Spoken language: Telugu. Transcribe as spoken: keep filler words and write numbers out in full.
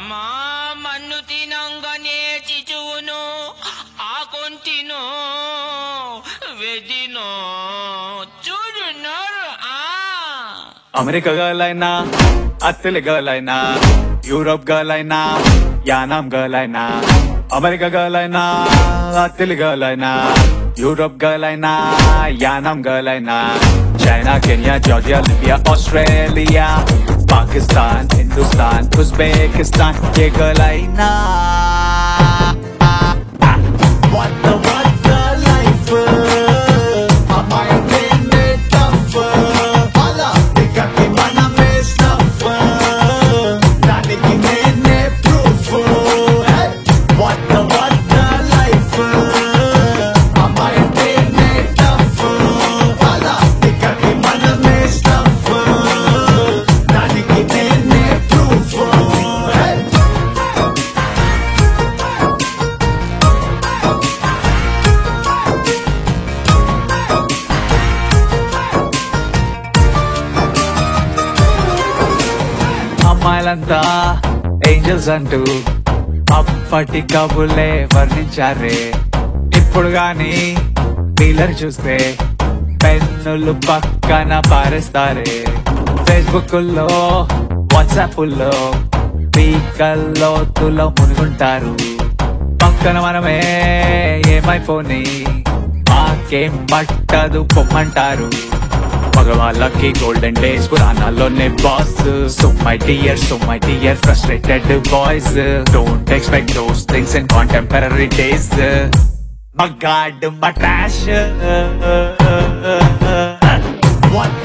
అమ్మా మన్ను తినంగానే చిచువును ఆకొంటిను వెదిను చూడున్నారు ఆ అమెరికా గర్ల్ అయినా అత్తలి గర్ల్ అయినా యూరోప్ గర్ల్ అయినా యానాం గర్ల్ అయినా అమెరికా గర్ల్ అయినా అత్తలి గర్ల్ అయినా యూరోప్ గర్ల్ అయినా యానాం గర్ల్ అయినా China Kenya Georgia Libya Australia Pakistan Hindustan Uzbekistan ఏ గర్ల్ అయినా What the what the life I might been it tough Hala Dikati maname stuff Daniki nene proof Hey What the what the life I might been it tough Hala Dikati maname stuff Daniki nene proof Hey అమ్మాయిలంతా ఏంజల్స్ అంటూ అప్పటి కబులే వర్ణించారే ఇప్పుడు గాని డీలర్ చూస్తే పెన్నులు పక్కన పారేస్తారే ఫేస్బుక్ లో వాట్సాప్ లో పీకల్లో తులో మునుగుంటారు పక్కన మనమే ఏమైపోని మాకేం పట్టదు పొమ్మంటారు మగవాళ్ళకి గోల్డెన్ డేస్ పురాణాల్లోనే boss so my dear so my dear frustrated boys don't expect those things in contemporary days మగాడ్ మా ట్రాష్